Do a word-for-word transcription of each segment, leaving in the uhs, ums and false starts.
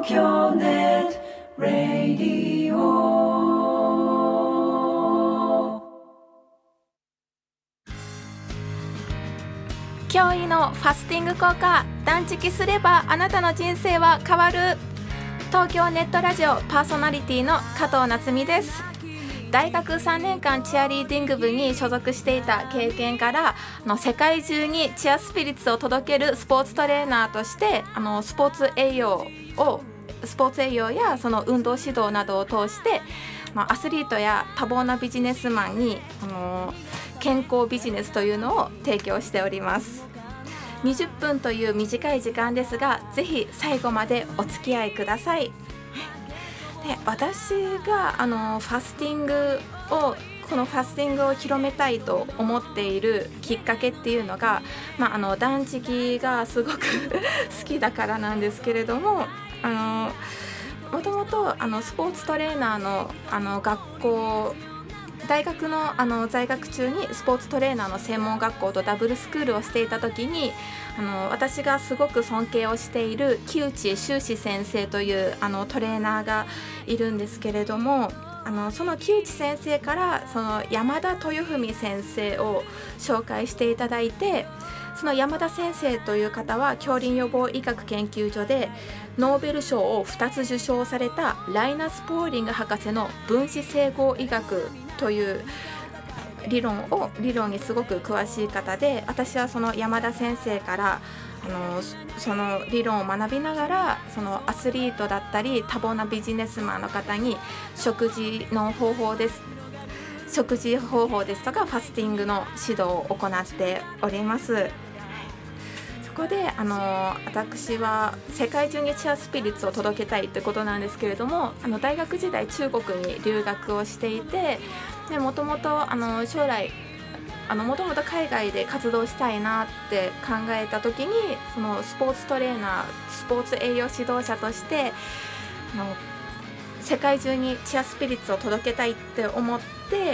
東京ネットラディオ。 驚異のファスティング効果、断食すればあなたの人生は変わる。東京ネットラジオパーソナリティの加藤夏実です。大学さんねんかんチアリーディング部に所属していた経験から、あの世界中にチアスピリッツを届けるスポーツトレーナーとして、あのスポーツ栄養をスポーツ栄養やその運動指導などを通して、まあ、アスリートや多忙なビジネスマンに、あの健康ビジネスというのを提供しております。にじゅっぷんという短い時間ですが、ぜひ最後までお付き合いください。で、私があのファスティングをこのファスティングを広めたいと思っているきっかけっていうのが、まあ、あの断食がすごく好きだからなんですけれども、あのもともとあのスポーツトレーナーの、あの学校大学 の, あの在学中にスポーツトレーナーの専門学校とダブルスクールをしていた時に、あの私がすごく尊敬をしている木内修志先生というあのトレーナーがいるんですけれども、あのその木内先生からその山田豊文先生を紹介していただいて、その山田先生という方は杏林予防医学研究所でノーベル賞をふたつ受賞されたライナス・ポーリング博士の分子整合医学という理論を理論にすごく詳しい方で、私はその山田先生からあのその理論を学びながら、そのアスリートだったり多忙なビジネスマンの方に食事の方法です食事方法ですとかファスティングの指導を行っております。そこであの私は世界中にチアスピリッツを届けたいということなんですけれども、あの大学時代中国に留学をしていて、でもともとあの将来あのもともと海外で活動したいなって考えた時に、そのスポーツトレーナースポーツ栄養指導者としてあの世界中にチアスピリッツを届けたいって思って、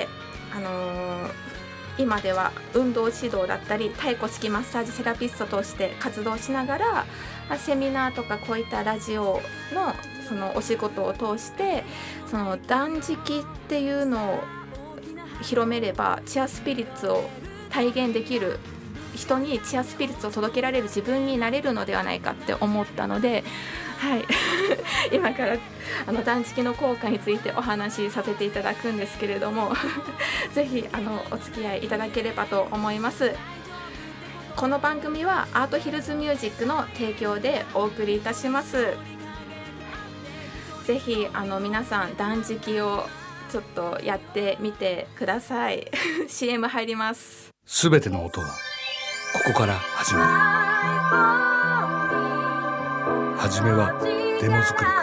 あのー今では運動指導だったり太鼓式マッサージセラピストとして活動しながら、セミナーとかこういったラジオのそのお仕事を通して、その断食っていうのを広めればチアスピリッツを体現できる人にチアスピリッツを届けられる自分になれるのではないかって思ったので、はい今からあの断食の効果についてお話しさせていただくんですけれどもぜひあのお付き合いいただければと思います。この番組はアートヒルズミュージックの提供でお送りいたします。ぜひあの皆さん断食をちょっとやってみてくださいシーエム 入ります。 すべての音はここから始まる。はじめはデモ作りから、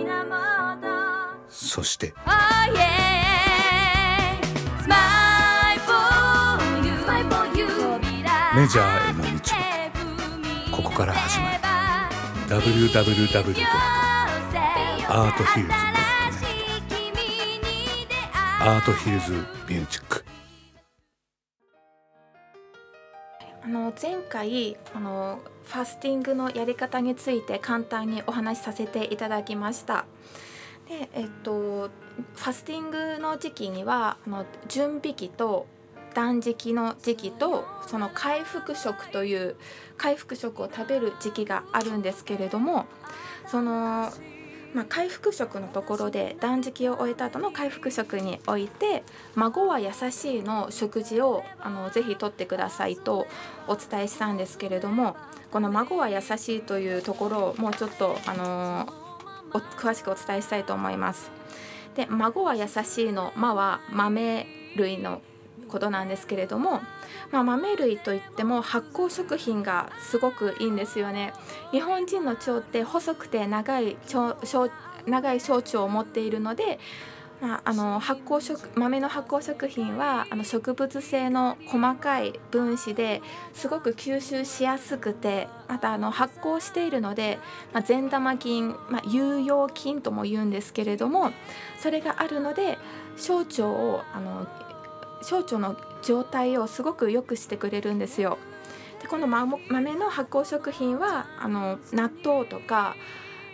そしてメジャーへの道はここから始まる。 ダブリューダブリューダブリュー ドットアートヒルズ ドットネット アートヒルズミュージック。 あの前回あのファスティングのやり方について簡単にお話しさせていただきました。で、えっと、ファスティングの時期にはあの準備期と断食の時期と、その回復食という回復食を食べる時期があるんですけれども、そのまあ、回復食のところで断食を終えた後の回復食において、孫は優しいの食事をあのぜひとってくださいとお伝えしたんですけれども、この孫は優しいというところをもうちょっと、あのー、詳しくお伝えしたいと思います。で、孫は優しいの「ま」は豆類のことなんですけれども、まあ、豆類といっても発酵食品がすごくいいんですよね。日本人の腸って細くて長い腸、長い小腸を持っているので、まあ、あの発酵食豆の発酵食品はあの植物性の細かい分子ですごく吸収しやすくて、またあの発酵しているので、まあ、善玉菌、まあ、有用菌とも言うんですけれども、それがあるので小腸をあの小腸の状態をすごく良くしてくれるんですよ。で、この豆の発酵食品はあの納豆とか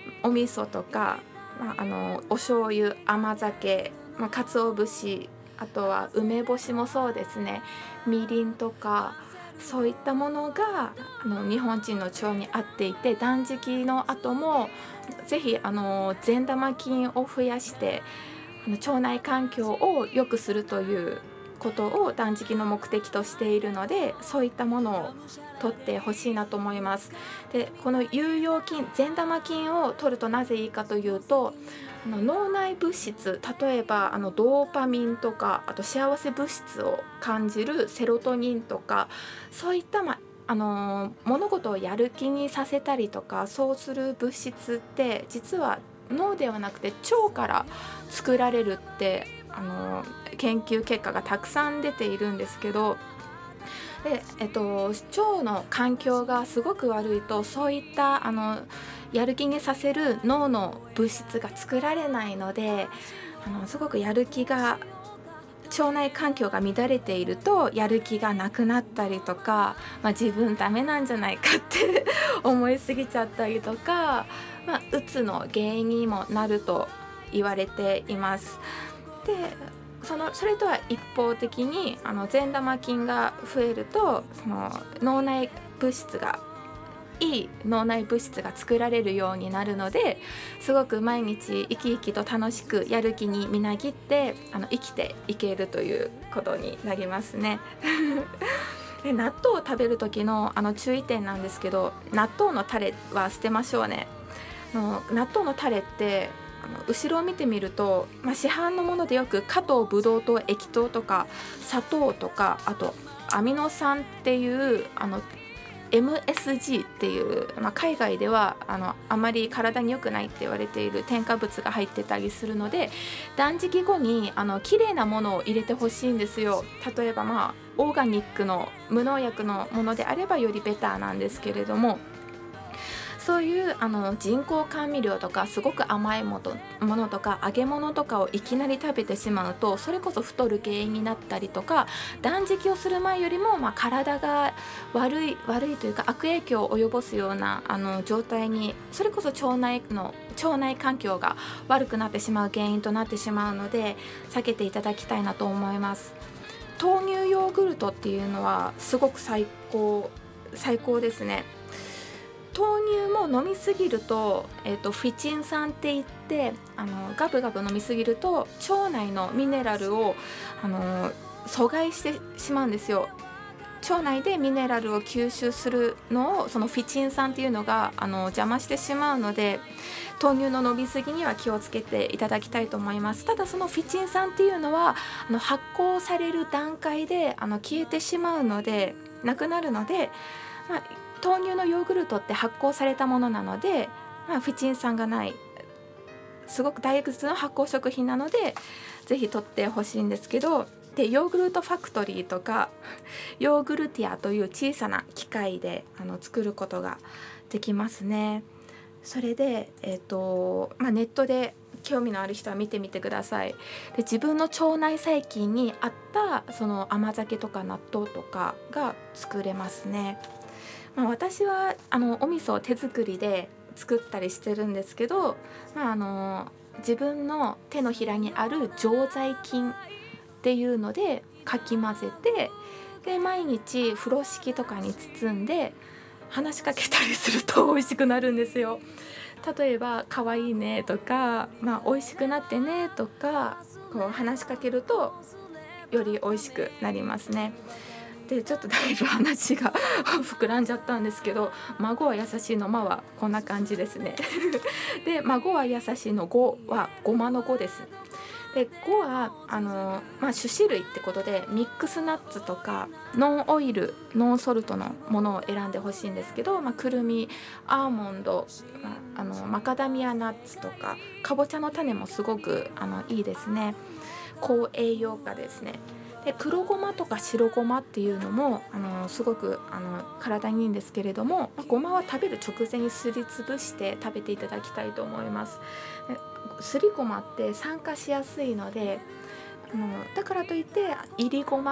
お味噌とか、まあ、あのお醤油、甘酒、まあ、鰹節、あとは梅干しもそうですね、みりんとかそういったものがあの日本人の腸に合っていて、断食の後もぜひあの善玉菌を増やしてあの腸内環境を良くするということを断食の目的としているので、そういったものを取ってほしいなと思います。でこの有用菌、善玉菌を取るとなぜいいかというと、あの脳内物質、例えばあのドーパミンとか、あと幸せ物質を感じるセロトニンとか、そういった、まあのー物事をやる気にさせたりとか、そうする物質って実は脳ではなくて腸から作られるって、あのー研究結果がたくさん出ているんですけど、で、えっと、腸の環境がすごく悪いと、そういったあのやる気にさせる脳の物質が作られないので、あのすごくやる気が腸内環境が乱れているとやる気がなくなったりとか、まあ、自分ダメなんじゃないかって思いすぎちゃったりとか、まあ、うつの原因にもなると言われています。でそのそれとは一方的にあの善玉菌が増えると、その脳内物質がいい脳内物質が作られるようになるので、すごく毎日生き生きと楽しくやる気にみなぎってあの生きていけるということになりますねで納豆を食べる時のあの注意点なんですけど、納豆のタレは捨てましょうね。あの納豆のタレってあの後ろを見てみると、まあ、市販のものでよく加糖ブドウ糖液糖とか砂糖とか、あとアミノ酸っていうあの エムエスジー っていう、まあ、海外ではあのあまり体に良くないって言われている添加物が入ってたりするので、断食後にあの綺麗なものを入れてほしいんですよ。例えば、まあ、オーガニックの無農薬のものであればよりベターなんですけれども、そういうあの人工甘味料とかすごく甘いものとか揚げ物とかをいきなり食べてしまうと、それこそ太る原因になったりとか、断食をする前よりもまあ体が悪い悪いというか悪影響を及ぼすようなあの状態に、それこそ腸内の腸内環境が悪くなってしまう原因となってしまうので、避けていただきたいなと思います。豆乳ヨーグルトっていうのはすごく最高最高ですね。豆乳も飲みすぎると、えーと、フィチン酸って言って、あのガブガブ飲みすぎると腸内のミネラルをあの阻害してしまうんですよ。腸内でミネラルを吸収するのをそのフィチン酸っていうのがあの邪魔してしまうので、豆乳の飲みすぎには気をつけていただきたいと思います。ただそのフィチン酸っていうのはあの発酵される段階であの消えてしまうので、なくなるので、まあ豆乳のヨーグルトって発酵されたものなので、まあ、フィチン酸がないすごく大豆の発酵食品なのでぜひ取ってほしいんですけど、でヨーグルトファクトリーとかヨーグルティアという小さな機械であの作ることができますね。それで、えーとまあ、ネットで興味のある人は見てみてください。で自分の腸内細菌に合ったその甘酒とか納豆とかが作れますね。まあ、私はあのお味噌を手作りで作ったりしてるんですけど、まあ、あの自分の手のひらにある常在菌っていうのでかき混ぜて、で毎日風呂敷とかに包んで話しかけたりすると美味しくなるんですよ。例えば可愛いねとか、まあ、美味しくなってねとかこう話しかけるとより美味しくなりますね。でちょっとだいぶ話が膨らんじゃったんですけど、孫は優しいの間はこんな感じですねで孫は優しいのごはごまのごです。でごはあの、まあ、種子類ってことでミックスナッツとかノンオイルノンソルトのものを選んでほしいんですけど、まあ、くるみアーモンド、まあ、あのマカダミアナッツとかかぼちゃの種もすごくあのいいですね。高栄養価ですね。で黒ごまとか白ごまっていうのもあのすごくあの体にいいんですけれども、ごまは食べる直前にすりつぶして食べていただきたいと思います。ですりごまって酸化しやすいので、あのだからといっていりごま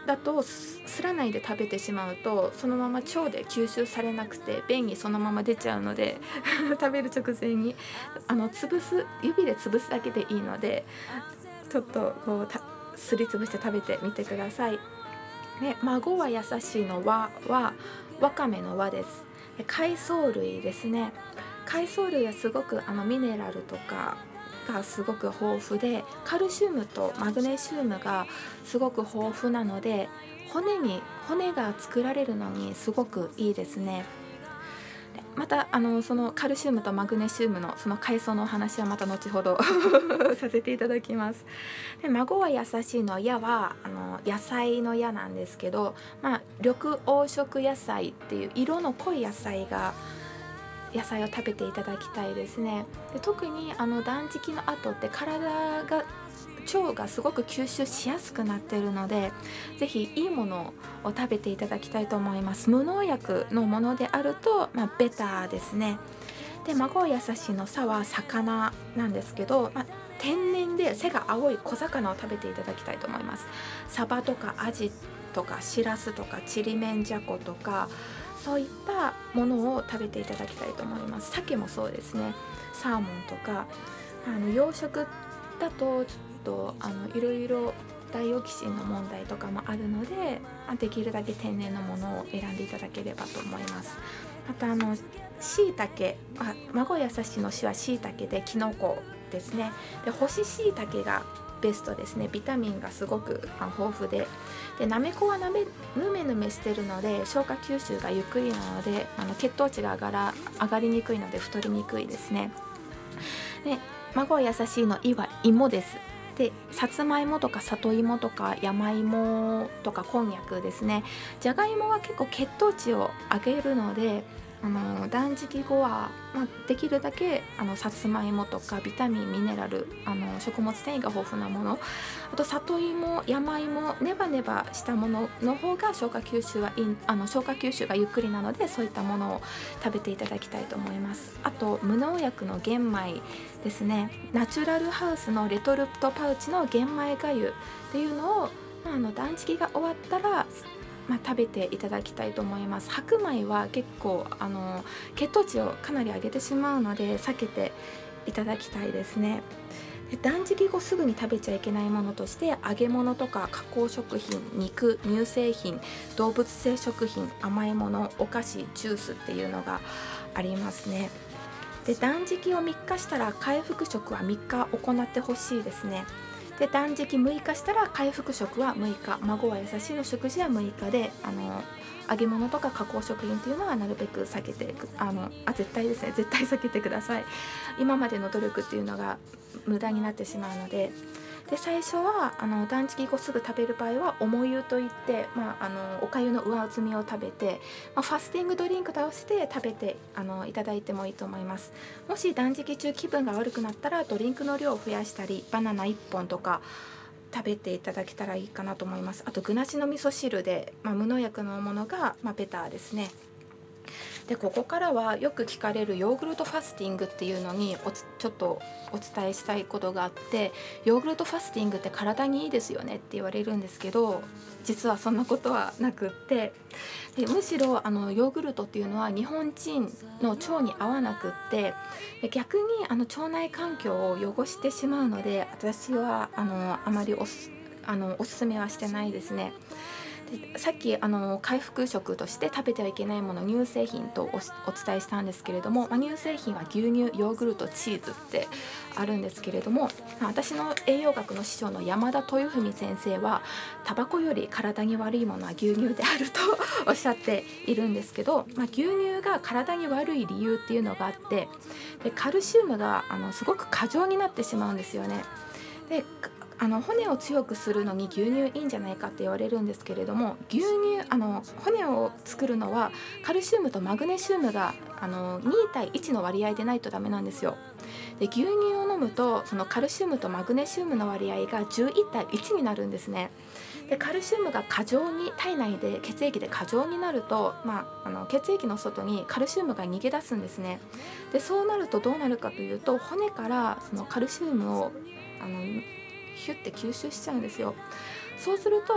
だとすらないで食べてしまうとそのまま腸で吸収されなくて便にそのまま出ちゃうので食べる直前にあの潰す指で潰すだけでいいのでちょっとこうたすりつぶして食べてみてください。で孫は優しいの和はわかめの和です。海藻類ですね。海藻類はすごくあのミネラルとかがすごく豊富でカルシウムとマグネシウムがすごく豊富なので骨に骨が作られるのにすごくいいですね。またあのそのカルシウムとマグネシウムのその海藻のお話はまた後ほどさせていただきます。で孫は優しいの矢はあの野菜の矢なんですけど、まあ、緑黄色野菜っていう色の濃い野菜が野菜を食べていただきたいですね。で特にあの断食の後って体が腸がすごく吸収しやすくなっているのでぜひいいものを食べていただきたいと思います。無農薬のものであると、まあ、ベターですね。で孫は優しいのさは魚なんですけど、まあ、天然で背が青い小魚を食べていただきたいと思います。サバとかアジとかシラスとかちりめんじゃことかそういったものを食べていただきたいと思います。鮭もそうですね。サーモンとかあの養殖だとちょっとあのいろいろダイオキシンの問題とかもあるのでできるだけ天然のものを選んでいただければと思います。またあのしいたけ孫やさしのしはしいたけできのこですね。で干ししいたけがベストですね。ビタミンがすごく豊富ででなめこはなめぬめぬめしてるので消化吸収がゆっくりなのであの血糖値が上がら上がりにくいので太りにくいですね。で孫は優しいのいは芋です。でさつまいもとか里芋とか山芋とかこんにゃくですね。じゃがいもは結構血糖値を上げるのであの断食後は、まあ、できるだけあのさつまいもとかビタミンミネラルあの食物繊維が豊富なものあと里芋山芋ネバネバしたものの方が消化吸収はいいあの消化吸収がゆっくりなのでそういったものを食べていただきたいと思います。あと無農薬の玄米ですね。ナチュラルハウスのレトルトパウチの玄米がゆっていうのを、まあ、あの断食が終わったらまあ、食べていただきたいと思います。白米は結構あの血糖値をかなり上げてしまうので避けていただきたいですね。で断食後すぐに食べちゃいけないものとして揚げ物とか加工食品肉乳製品動物性食品甘いものお菓子ジュースっていうのがありますね。で断食をみっかしたら回復食はみっか行ってほしいですね。で断食むいかしたら回復食はむいか孫は優しいの食事はむいかであの揚げ物とか加工食品っていうのはなるべく避けてあのあ絶対ですね絶対避けてください。今までの努力っていうのが無駄になってしまうので。で最初はあの断食後すぐ食べる場合は重湯といって、まあ、あのおかゆの上澄みを食べて、まあ、ファスティングドリンクと合わせて食べてあのいただいてもいいと思います。もし断食中気分が悪くなったらドリンクの量を増やしたりバナナいっぽんとか食べていただけたらいいかなと思います。あと具なしの味噌汁で、まあ、無農薬のものが、まあ、ベターですね。でここからはよく聞かれるヨーグルトファスティングっていうのにおつちょっとお伝えしたいことがあってヨーグルトファスティングって体にいいですよねって言われるんですけど実はそんなことはなくってでむしろあのヨーグルトっていうのは日本人の腸に合わなくってで逆にあの腸内環境を汚してしまうので私はあのあまりおすあのおすすめはしてないですね。でさっきあの回復食として食べてはいけないもの乳製品と お, お伝えしたんですけれども、まあ、乳製品は牛乳ヨーグルトチーズってあるんですけれども私の栄養学の師匠の山田豊文先生はタバコより体に悪いものは牛乳であるとおっしゃっているんですけど、まあ、牛乳が体に悪い理由っていうのがあってでカルシウムがあのすごく過剰になってしまうんですよね。であの骨を強くするのに牛乳いいんじゃないかって言われるんですけれども牛乳あの骨を作るのはカルシウムとマグネシウムがあのに対いちの割合でないとダメなんですよ。で牛乳を飲むとそのカルシウムとマグネシウムの割合がじゅういち対いちになるんですね。でカルシウムが過剰に体内で血液で過剰になると、まあ、あの血液の外にカルシウムが逃げ出すんですね。でそうなるとどうなるかというと骨からそのカルシウムをあのヒュッて吸収しちゃうんですよ。そうすると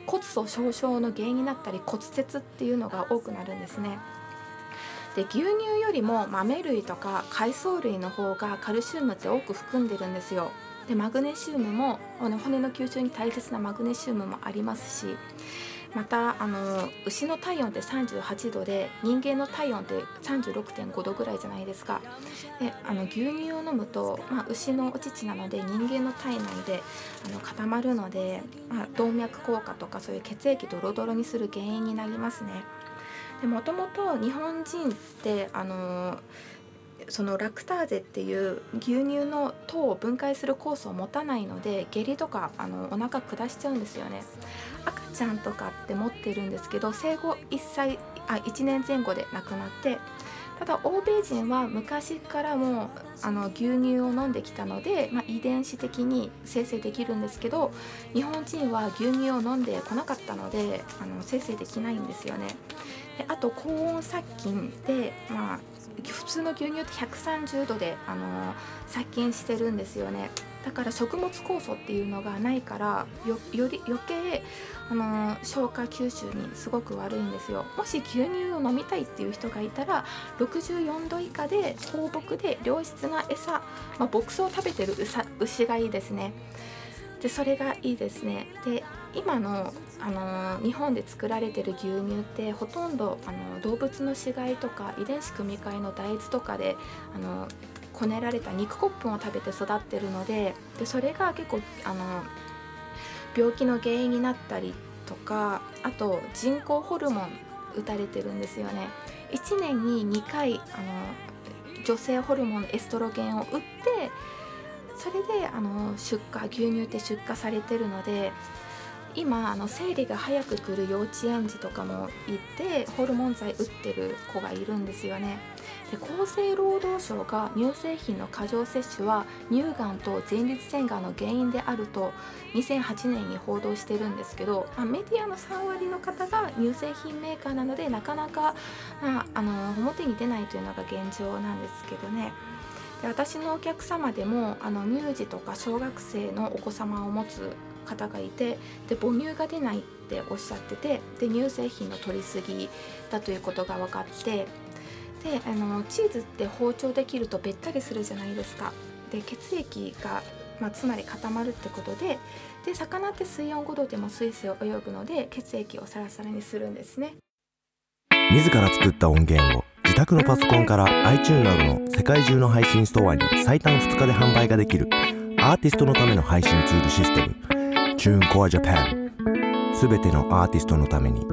骨粗しょう症の原因になったり骨折っていうのが多くなるんですね。で牛乳よりも豆類とか海藻類の方がカルシウムって多く含んでるんですよ。でマグネシウムも骨の吸収に大切なマグネシウムもありますし、またあの牛の体温ってさんじゅうはちどで人間の体温ってさんじゅうろくてんごどぐらいじゃないですか。であの牛乳を飲むと、まあ、牛のお乳なので人間の体内であの固まるので、まあ、動脈硬化とかそういう血液ドロドロにする原因になりますね。でもともと日本人ってあのそのラクターゼっていう牛乳の糖を分解する酵素を持たないので下痢とかあのお腹下しちゃうんですよね。赤ちゃんとかって持ってるんですけど生後いっさいあいちねんぜん後で亡くなって、ただ欧米人は昔からもあの牛乳を飲んできたので、まあ、遺伝子的に生成できるんですけど、日本人は牛乳を飲んでこなかったのであの生成できないんですよね。であと高温殺菌で、まあ、普通の牛乳ってひゃくさんじゅうどで、あの殺菌してるんですよね。だから食物酵素っていうのがないから よ, より余計、あの消化吸収にすごく悪いんですよ。もし牛乳を飲みたいっていう人がいたらろくじゅうよんど以下で放牧で良質な餌、まあ、牧草を食べてる 牛, 牛がいいですね。でそれがいいですね。で今の、あの日本で作られてる牛乳ってほとんどあの動物の死骸とか遺伝子組み換えの大豆とかであのこねられた肉骨粉を食べて育ってるの で, でそれが結構あの病気の原因になったりとか、あと人工ホルモン打たれてるんですよね。いちねんににかいあの女性ホルモンエストロゲンを打って、それであの出荷牛乳って出荷されてるので、今あの生理が早く来る幼稚園児とかもいてホルモン剤打ってる子がいるんですよね。で厚生労働省が乳製品の過剰摂取は乳がんと前立腺がんの原因であるとにせんはちねんに報道してるんですけど、まあ、メディアのさんわりの方が乳製品メーカーなのでなかなか、まあ、あの表に出ないというのが現状なんですけどね。で私のお客様でもあの乳児とか小学生のお子様を持つ方がいて、で母乳が出ないっておっしゃってて、で乳製品の取りすぎだということが分かって、であのチーズって包丁で切るとべったりするじゃないですか。で血液が、まあ、つまり固まるってことで、で魚って水温ごどでもスイスイ泳ぐので血液をサラサラにするんですね。 自ら作った音源を自宅のパソコンから iTunes などの世界中の配信ストアに最短ふつかで販売ができるアーティストのための配信ツールシステム TuneCore Japan。 すべてのアーティストのために。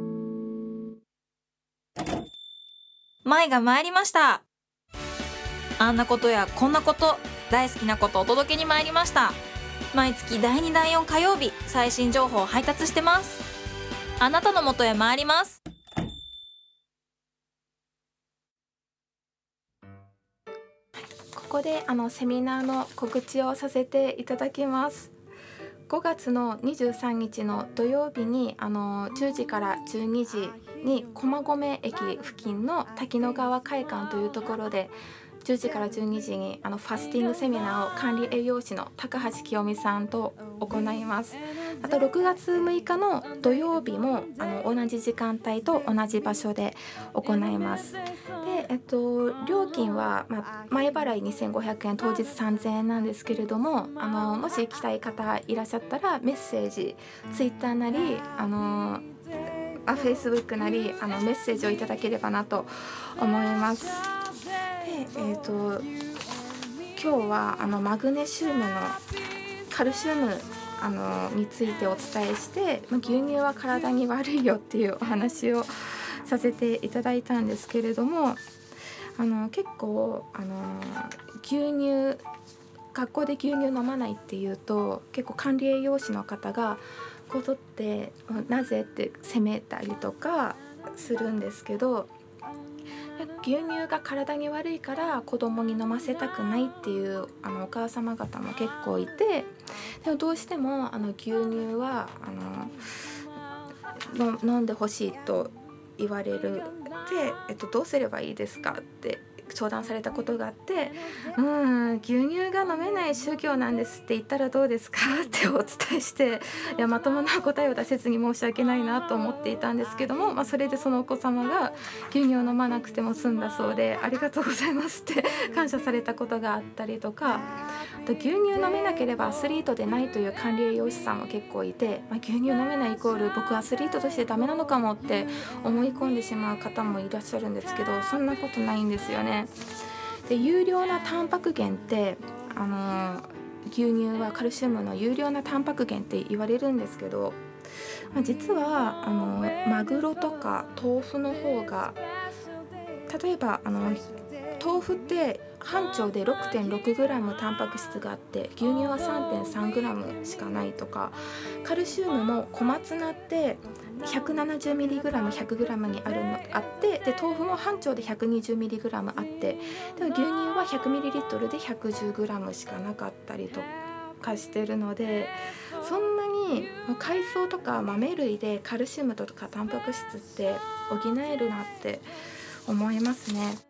舞が参りました。あんなことやこんなこと大好きなことをお届けに参りました。毎月だいにだいよん火曜日最新情報を配達してます。あなたの元へ参ります。 ここであのセミナーの告知をさせていただきます。ごがつのにじゅうさんにちの土曜日にあのじゅうじからじゅうにじに駒込駅付近の滝野川会館というところでじゅうじからじゅうにじにあのファスティングセミナーを管理栄養士の高橋清美さんと行います。あとろくがつむいかの土曜日もあの同じ時間帯と同じ場所で行います。で、えっと、料金は、まあ、前払いにせんごひゃくえん当日さんぜんえんなんですけれども、あのもし来たい方いらっしゃったらメッセージツイッターなりあのあ Facebook なりあのメッセージをいただければなと思います。で、えー、と今日はあのマグネシウムのカルシウムあのについてお伝えして、まあ、牛乳は体に悪いよっていうお話をさせていただいたんですけれども、あの結構あの牛乳学校で牛乳飲まないっていうと結構管理栄養士の方がこぞってなぜって責めたりとかするんですけど、牛乳が体に悪いから子供に飲ませたくないっていうあのお母様方も結構いて、でもどうしてもあの牛乳はあの飲んでほしいと言われる。で、えっと、どうすればいいですかって相談されたことがあって、うん、牛乳が飲めない宗教なんですって言ったらどうですかってお伝えして、いやまともな答えを出せずに申し訳ないなと思っていたんですけども、まあ、それでそのお子様が牛乳を飲まなくても済んだそうで、ありがとうございますって感謝されたことがあったりとか、あと牛乳飲めなければアスリートでないという管理栄養士さんも結構いて、まあ、牛乳飲めないイコール僕アスリートとしてダメなのかもって思い込んでしまう方もいらっしゃるんですけど、そんなことないんですよね。で有料なタンパク源って、あのー、牛乳はカルシウムの有料なタンパク源って言われるんですけど、まあ、実はあのー、マグロとか豆腐の方が、例えばあの豆腐って半腸で ろくてんろくグラム タンパク質があって牛乳は さんてんさんグラム しかないとか、カルシウムも小松菜って ひゃくななじゅうミリグラム ひゃくグラム にあるのあって、で豆腐も半腸で ひゃくにじゅうミリグラム あって、で牛乳は ひゃくミリリットル で ひゃくじゅうグラム しかなかったりとかしてるので、そんなに海藻とか豆類でカルシウムとかタンパク質って補えるなって思いますね。